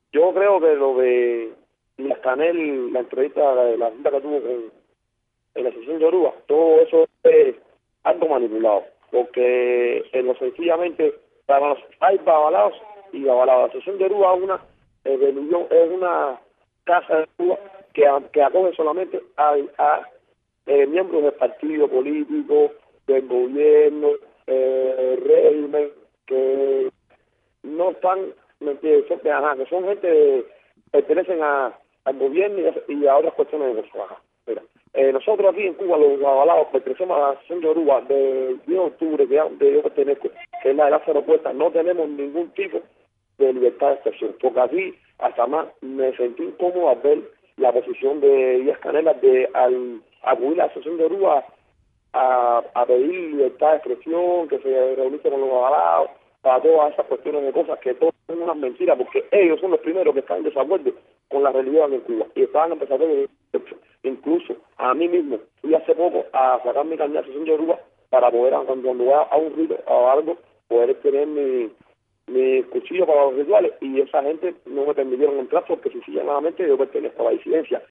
Yo creo que lo de Díaz Canel, la entrevista, la junta que tuvo en la sesión de Oruga, todo eso es algo manipulado, porque sencillamente hay babalados y babalados. La sesión de Oruga es una es una casa de Cuba que acoge solamente a miembros del partido político, del gobierno, régimen, que no están, ¿me entiendes? Que son gente que pertenecen al gobierno y a otras cuestiones de eso. Ajá. Mira, nosotros aquí en Cuba, los avalados, pertenecemos a la Asociación de Oruga del 10 de octubre, de yo pertenezco, que es la de las aeropuertas, no tenemos ningún tipo de libertad de expresión, porque aquí hasta más me sentí incómodo al ver la posición de Díaz Canela de al acudir a la Asociación de Oruga a pedir libertad de expresión, que se reuniese con los avalados, para todas esas cuestiones de cosas que todas son unas mentiras, porque ellos son los primeros que están en desacuerdo con la religión en Cuba y estaban empezando incluso a mí mismo fui hace poco a sacar mi carnet de Asociación de Oruga para poder cuando vaya a un rito o algo poder tener mi cuchillo para los rituales y esa gente no me permitieron entrar porque sencillamente yo pertenezco a la disidencia